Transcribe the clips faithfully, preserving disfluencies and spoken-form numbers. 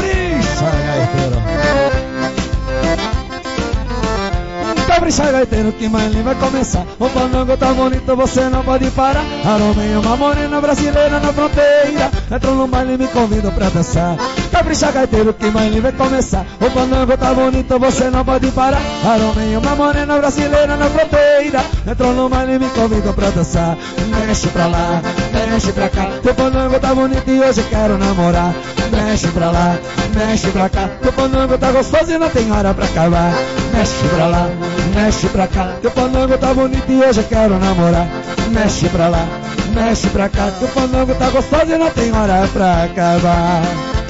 Capricha, gaiteiro. Capricha, gaiteiro, que mais lindo vai começar. O pandango tá bonito, você não pode parar. Arrumei uma morena brasileira na fronteira, entrou no baile e me convidou pra dançar. Capricha, gaiteiro, que mais lindo vai começar. O pandango tá bonito, você não pode parar. Arrumei uma morena brasileira na fronteira, entrou no baile e me convidou pra dançar. Mexe pra lá, mexe pra cá, o pandango tá bonito e hoje quero namorar. Mexe pra lá, mexe pra cá, o pandango tá gostoso e não tem hora pra acabar. Mexe pra lá, mexe pra cá, teu pandango tá bonito e hoje eu quero namorar. Mexe pra lá, mexe pra cá, teu pandango tá gostoso e não tem hora pra acabar.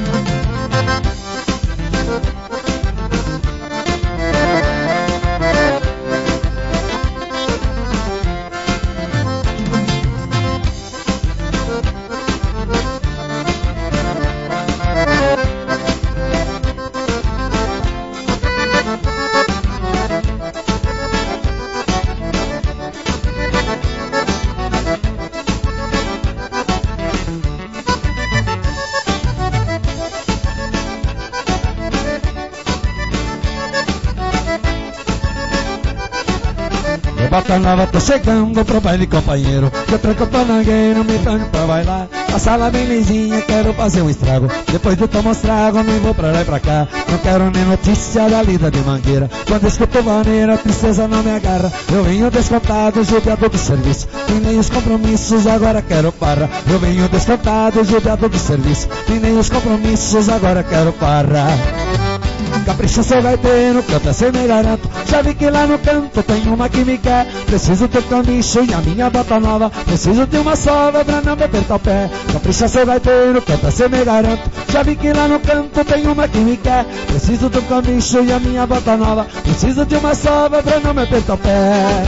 Bota nova, tô chegando pro baile, companheiro. Eu tranco panangueiro, me dando pra bailar. A sala bem lisinha, quero fazer um estrago. Depois de tomar um estrago, me vou pra lá e pra cá. Não quero nem notícia da lida de Mangueira. Quando escuto vaneira, a tristeza não me agarra. Eu venho descontado, judiado do serviço. Tem nem os compromissos, agora quero parra. Eu venho descontado, judiado do serviço. Tem nem os compromissos, agora quero parra. Capricha, seu gaiteiro, canta sem me garanto. Já vi que lá no canto tem uma que me quer. Preciso ter camicho e a minha bota nova. Preciso de uma sova pra não me apertar o pé. Capricha, seu gaiteiro, canta sem me garanto. Já vi que lá no canto tem uma que me quer. Preciso de um camicho e a minha bota nova. Preciso de uma sova pra não me apertar o pé.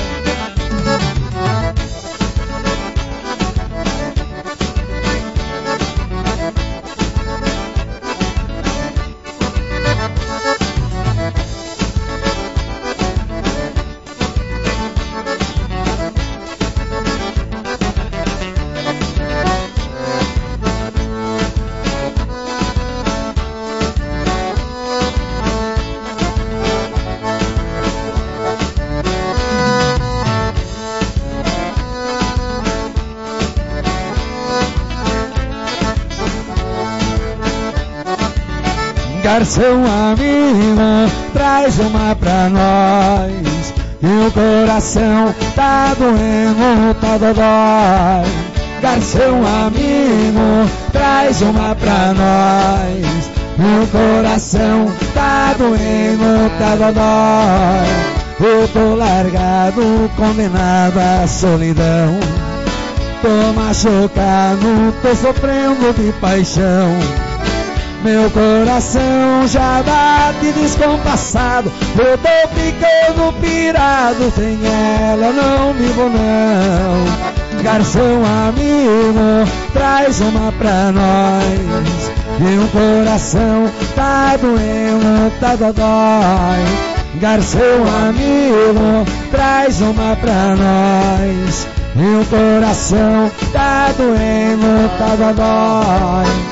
Garçom amigo, traz uma pra nós. E o coração tá doendo, tá dodói. Garçom amigo, traz uma pra nós. E o coração tá doendo, tá dodói. Eu tô largado, condenado à solidão. Tô machucado, tô sofrendo de paixão. Meu coração já bate descompassado. Eu tô ficando pirado. Sem ela não vivo não. Garçom amigo, traz uma pra nós. E o coração tá doendo, tá dodói. Garçom amigo, traz uma pra nós. E o coração tá doendo, tá dodói.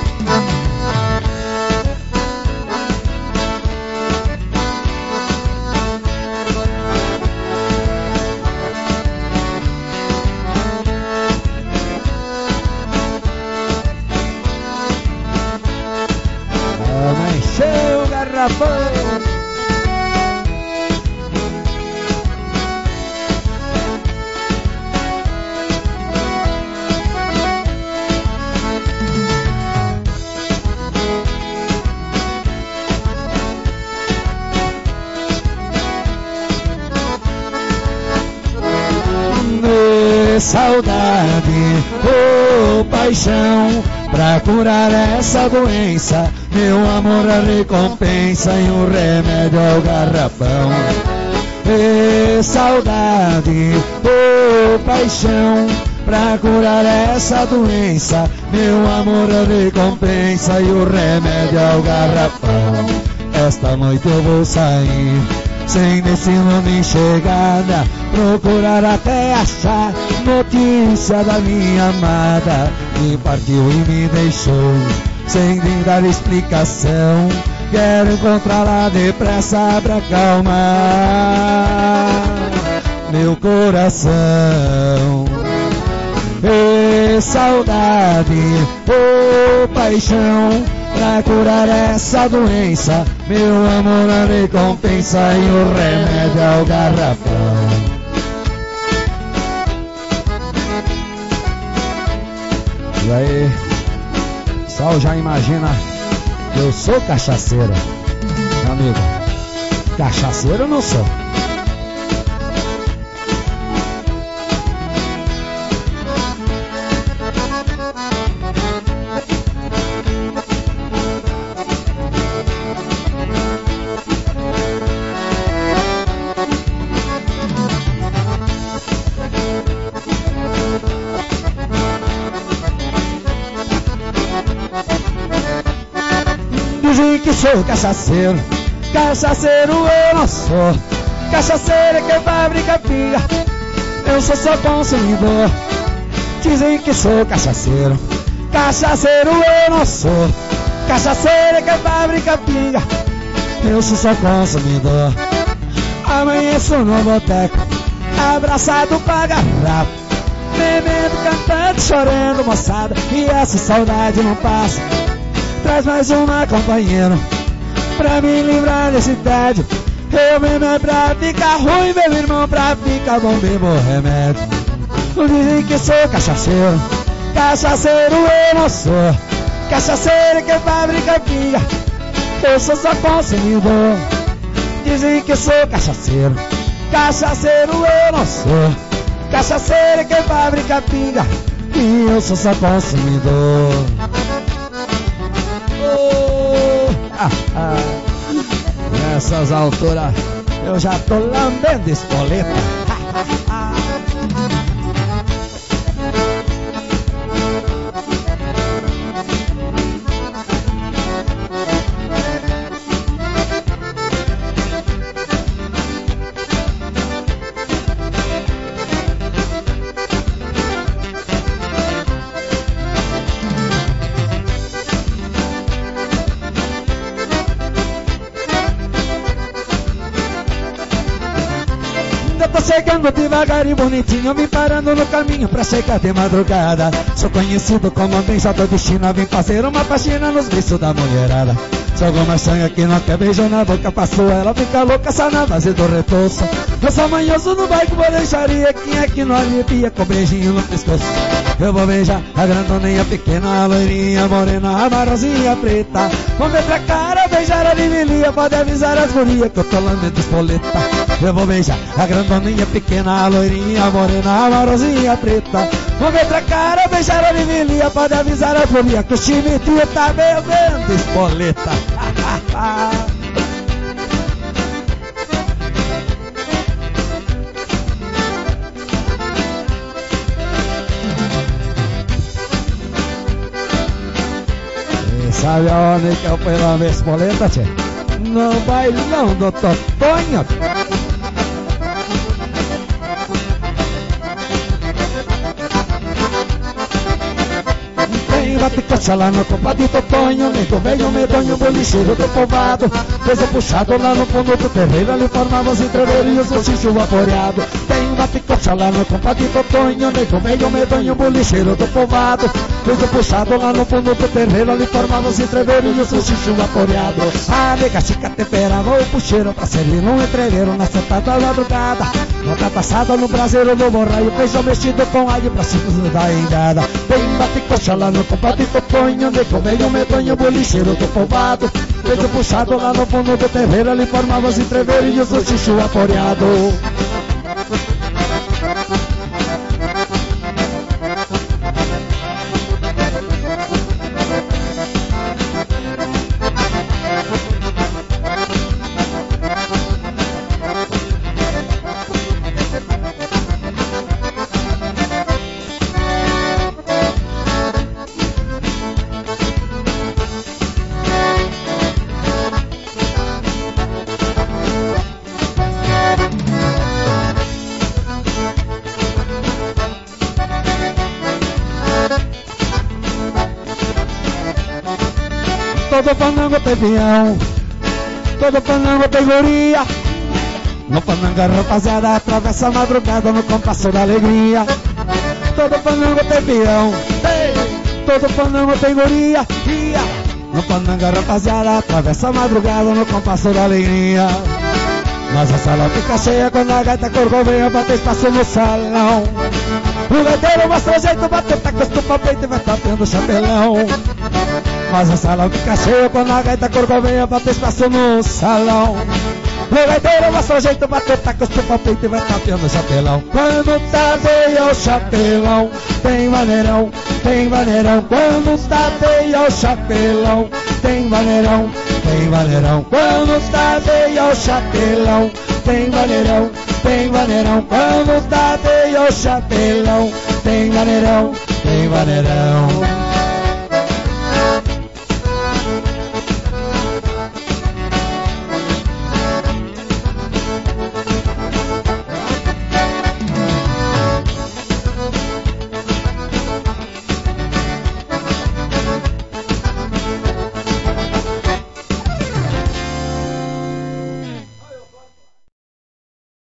Encheu o garrafão. De saudade, oh paixão, pra curar essa doença, meu amor a recompensa e o remédio é o garrafão. E saudade, oh paixão, pra curar essa doença, meu amor a recompensa e o remédio é o garrafão. Esta noite eu vou sair sem destino nem chegada, procurar até achar notícia da minha amada, que partiu e me deixou sem nem dar explicação. Quero encontrá-la depressa pra acalmar meu coração. E saudade, ô paixão, pra curar essa doença, meu amor a recompensa e o remédio é o garrafão. E aí, o pessoal já imagina que eu sou cachaceiro, meu amigo. Cachaceiro eu não sou. Dizem que sou cachaceiro, cachaceiro eu não sou. Cachaceiro é quem fabrica pinga, eu sou só consumidor. Dizem que sou cachaceiro, cachaceiro eu não sou. Cachaceiro é quem fabrica pinga, eu sou só consumidor. Amanheço no boteco, abraçado com a garrafa, bebendo, cantando, chorando, moçada, e essa saudade não passa. Traz mais uma, companheiro, pra me livrar desse tédio. Eu mesmo é pra ficar ruim, meu irmão, pra ficar bom, bebo remédio. Dizem que sou cachaceiro, cachaceiro eu não sou. Cachaceiro é quem fabrica pinga, eu sou só consumidor. Dizem que sou cachaceiro, cachaceiro eu não sou. Cachaceiro é quem fabrica pinga, e eu sou só consumidor. Ah, ah. Nessas alturas eu já tô lambendo espoleta. Tô chegando devagar e bonitinho, vim parando no caminho pra chegar de madrugada. Sou conhecido como beijo do destino, vim fazer uma faxina nos beiços da mulherada. Se alguma sangue aqui não quer beijo na boca, passou ela, fica louca só na base do retoço. Eu sou manhoso no bairro, vou deixaria, quem é que não arrepia com beijinho no pescoço. Eu vou beijar a grandoninha pequena, a loirinha, morena, a marronzinha preta. Vou ver pra cara, beijar a limelia, pode avisar as gurias que eu tô lambendo espoleta. Eu vou beijar a grandoninha pequena, a loirinha, a morena, a marronzinha preta. Vou ver pra cara, beijar a limelia, pode avisar as gurias que o time tio tá bebendo espoleta. Sabe aonde que eu fui lá ver espoleta, tchê? No bailão do Totonho. Tem bate-coxa lá no compadre Totonho, nego velho, medonho, bolicheiro do povoado. Peso puxado lá no fundo do terreiro, ali formava os entreveiros e o xixo vaporeado. Tem bate-coxa lá no compadre Totonho, nego velho, medonho, bolicheiro do povoado. Peso puxado lá no fundo do terreiro, ali formava os entreveiros e o xixo vaporeado. A nega chica temperava o puxeiro pra servir num entreveiro na sentada da madrugada. Nota passada no braseiro do borraio, feijão mexido com alho pra cima da engada. Tem bate-coxa lá no compadre Totonho, nego velho, medonho, bolicheiro do povoado. Peso puxado lá no fundo do terreiro, ali formava os entreveiros e o xixo vaporeado. Todo fandango tem peão, todo fandango tem guria. No fandango a rapaziada atravessa a madrugada no compasso da alegria. Todo fandango tem peão, todo fandango tem guria. No fandango a rapaziada atravessa a madrugada no compasso da alegria. Mas a sala fica cheia quando a gaita corcoveia bate espaço no salão. O gaiteiro mostra jeito, bate taco, estufa peito e vai tapeando o chapelão. Mas a sala fica cheia quando a gaita corcoveia bate espaço no salão. O gaiteiro mostra jeito, bate taco, estufa peito e vai tapeando o chapelão. Quando tapeia o chapelão, tem maneirão, tem maneirão. Quando tapeia o chapelão, tem maneirão, tem maneirão. Quando tapeia o chapelão, tem maneirão, tem maneirão. Quando tapeia o chapelão, tem maneirão, tem maneirão.